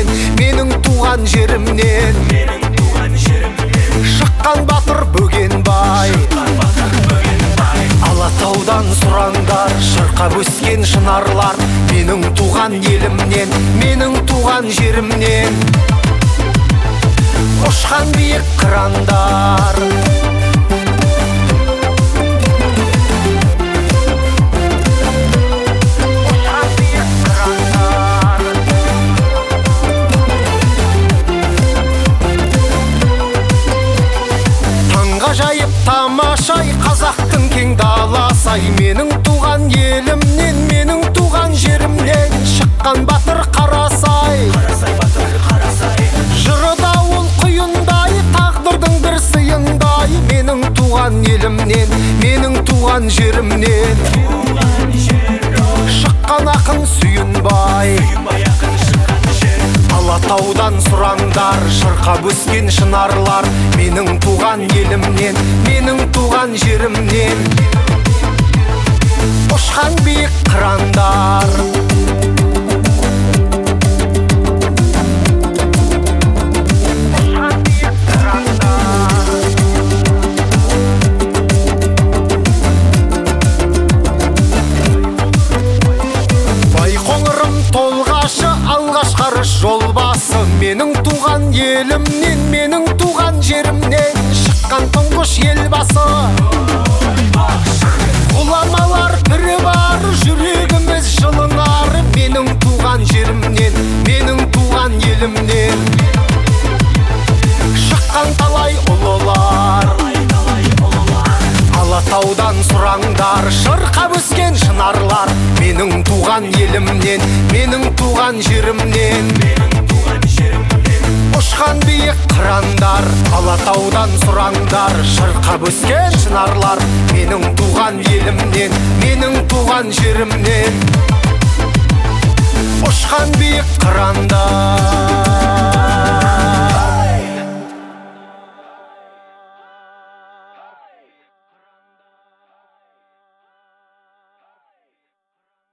менің туған жерімнен шыққан батыр Бөгенбай. Алатаудан сұраңдар, шырқап өскен шынарлар, менің туған елімнен, менің туған жерімнен ұшқан биік қырандар. Ғажайып тамашай қазақтың кең даласай, менің туған елімнен, менің туған жерімнен шыққан батыр Қарасай. Жыры дауыл құйындай, тағдырдың бір сыйындай, менің туған елімнен, менің туған жерімнен шыққан ақын Сүйінбай. Алатаудан сұраңдар, шырқап өскен шынарлар, менің туған елімнен, менің туған жерімнен ұшқан биік қырандар. Байқоңырым толғашы, алғашқы жолбасы, менің туған елімнен, менің туған жерімнен шыққан тұңғыш елбасы. Ғұламалар бірі бар, жүрегіміз жылынар, менің туған жерімнен, менің туған елімнен шыққан талай ұлылар. Алатаудан сұраңдар, шырқап өскен шынарлар, менің туған елімнен, менің туған жерімнен ұшқан биік қырандар. Алатаудан сұраңдар, шырқап өскен шынарлар, менің туған елімнен, менің туған жерімнен ұшқан биік қырандар.